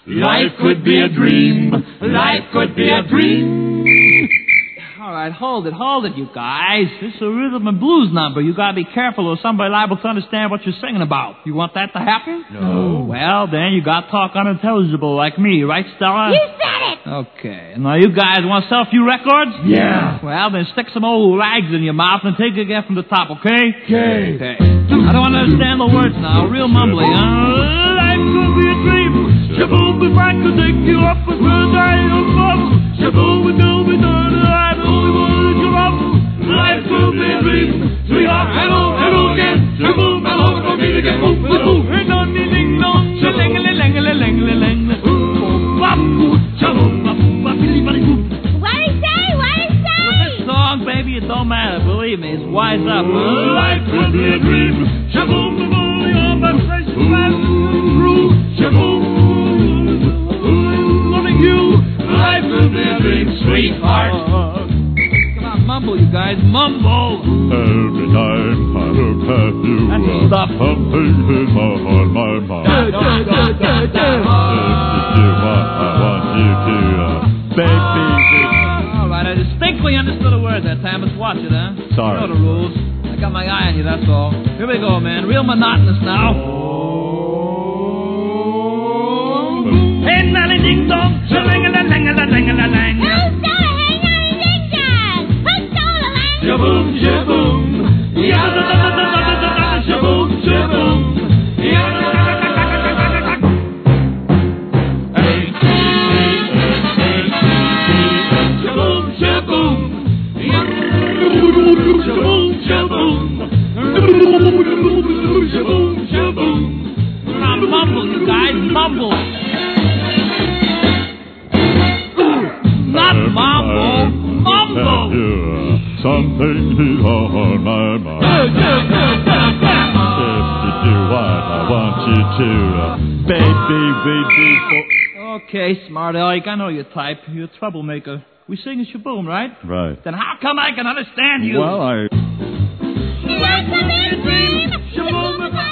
Life could be a dream. Life could be a dream. All right, hold it, you guys. This is a rhythm and blues number. You gotta be careful or somebody liable to understand what you're singing about. You want that to happen? No. Well, then you gotta talk unintelligible like me, right, Stella? You said it! Okay. Now, you guys want to sell a few records? Yeah. Well, then stick some old rags in your mouth and take it again from the top, okay? Okay. I don't understand the words now. Real mumbly, huh? Life could be a dream. Shaboom, if I could take you up with words I don't follow. Shaboom, we know we don't. I only want to up. Life could be a dream. Sweetheart, hello again. Shaboom, hello, don't meet again. Boom, boom, boom. Hey, don't need ding dong. Shaling-a-ling-a-ling-a-ling-a-ling. Shaboom, What did he say? This song, baby, it don't matter. Believe me, it's wise up. Life could be a dream. Shaboom, boom, you're my fresh through. Shaboom, loving you. Life could be a dream, sweetheart. Come on, mumble, you guys, mumble. Every time I look at you, Stop. something in my heart, my mind. If you do what I want you to, baby. All right, I distinctly understood a word that time. Let's watch it, huh? Sorry. You know the rules. I got my eye on you, that's all. Here we go, man. Real monotonous now. Hey, nanny ding dong, shaling-a-lang-a-lang-a-lang-a-lang. Who stole a hey, nanny ding dong? Who stole a lang? Shaboom, shaboom. Ya-da-da-da-da-da-da-da. Shaboom, shaboom. Ya-da-da-da-da-da-da-da. Hey, hey, hey, hey. Shaboom, shaboom. Shaboom, shaboom. Shaboom, shaboom. Now mumble, you guys, mumble. Not mumble, mumble. Something is on my mind. If you do what I want you to, baby, Okay, smart Alec, I know your type. You're a troublemaker. We sing a shaboom, right? Right. Then how come I can understand you? Well, Life could be a dream. Shaboom,